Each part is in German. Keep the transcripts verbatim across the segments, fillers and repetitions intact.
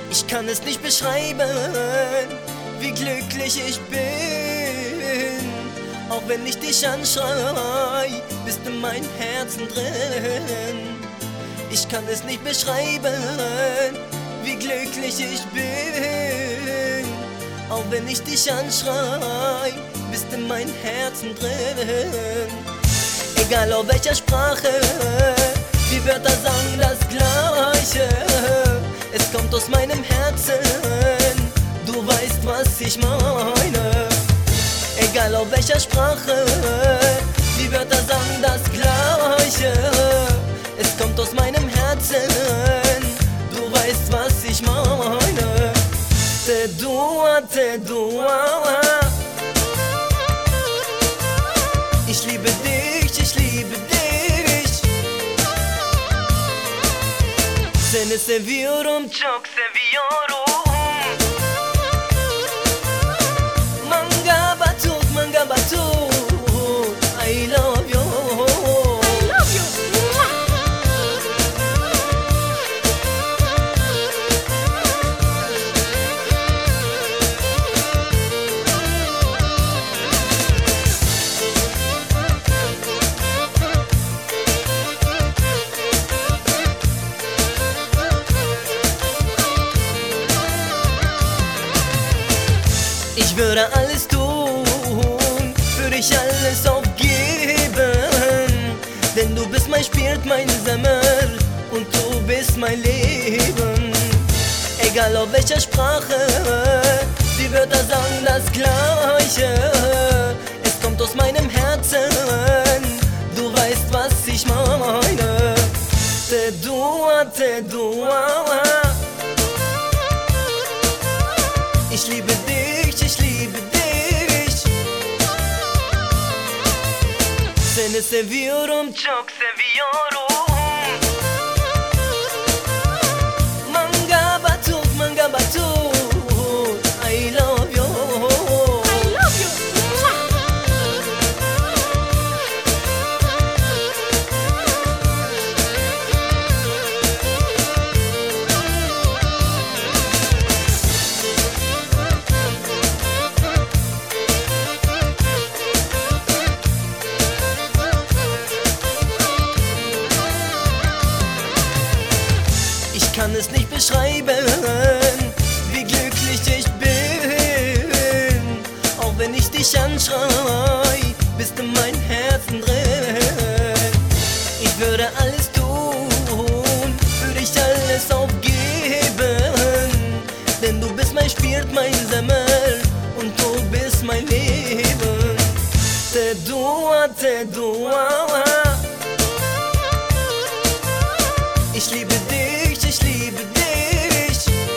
Ich kann es nicht beschreiben, wie glücklich ich bin. Auch wenn ich dich anschrei, bist in meinem Herzen drin. Ich kann es nicht beschreiben, wie glücklich ich bin. Auch wenn ich dich anschrei, bist in meinem Herzen drin. Egal auf welcher Sprache, die Wörter sagen das Gleiche. Es kommt aus meinem Herzen, du weißt, was ich meine. Egal auf welcher Sprache, die Wörter sagen das Gleiche. Es kommt aus meinem Herzen, du weißt, was ich meine. Te dua, te dua. Ich liebe dich, ich liebe dich. Seni seviyorum, çok seviyorum. Manga batuk, manga batuk. I love you. I love you. Ich würde alles tun, für dich alles aufgeben. Denn du bist mein Spirit, mein Sommer und du bist mein Leben. Egal auf welcher Sprache, die Wörter sagen das Gleiche. Es kommt aus meinem Herzen, du weißt, was ich meine. Te dua, te dua. Ich liebe dich, ich liebe dich. Seni seviyorum, çok seviyorum. Manga batuk, manga batuk. I love you. I love you. Ich kann es nicht beschreiben, wie glücklich ich bin. Auch wenn ich dich anschrei, bist in meinem Herzen drin. Ich würde alles tun, für dich alles aufgeben. Denn du bist mein Spirit, mein Sommer und du bist mein Leben. Te dua, te dua. Ich liebe dich, ich liebe dich.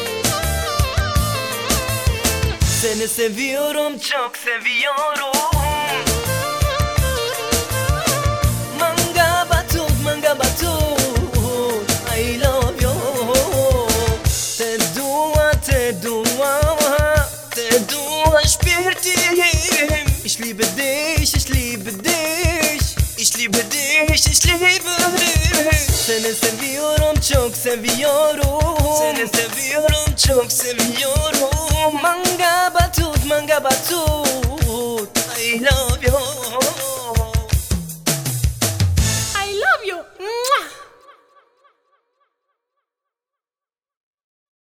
Seni seviyorum, çok seviyorum. Manga batuk, manga batuk. I love you. Te dua, te dua. Te dua, Spiritim. Ich liebe dich, ich liebe dich. Ich liebe dich, ich liebe dich. Seni seviyorum, çok seviyorum. Seni seviyorum, çok seviyorum. Manga batut, manga batut. I love